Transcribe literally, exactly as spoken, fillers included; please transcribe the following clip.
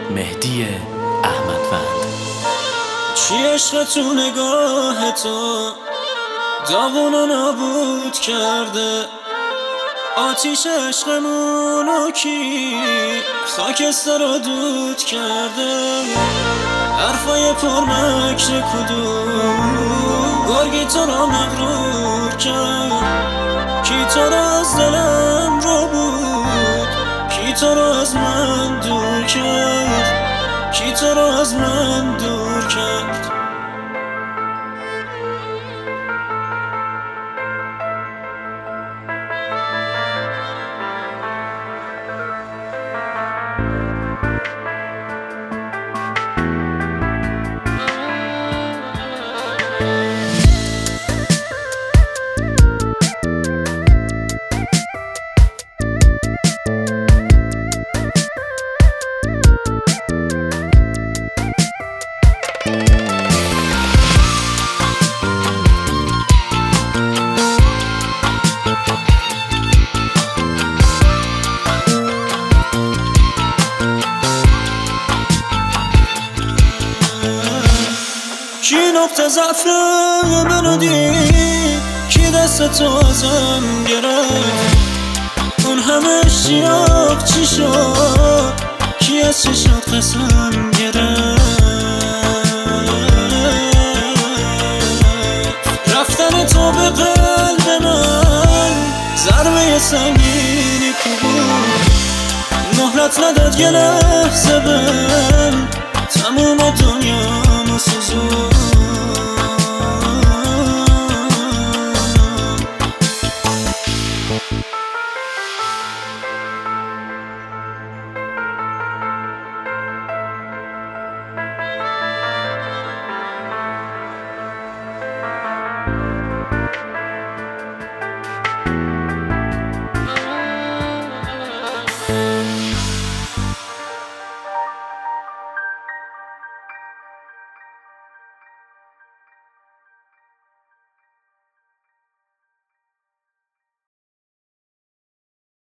مهدی احمدوند. چی عشق تو نگاه تو داغونو نابود کرده، آتیش عشقمونو کی خاکستر رو دود کرده. حرفای پرمکر کدوم گرگی تو را مغرور کرد، کی تو را از دلم رو بود، کی تو را از من دور کرد، کی تو را از من دور کرد. کی نقطه ضعف منو دید، کی دست تو ازم گرفت، اون همه اشتیاق چی شد، کی از چشات قسم گرفت. رفتن تو به قلب من ضربه سنگینی کو بود، مهلت نداد یه لحظه به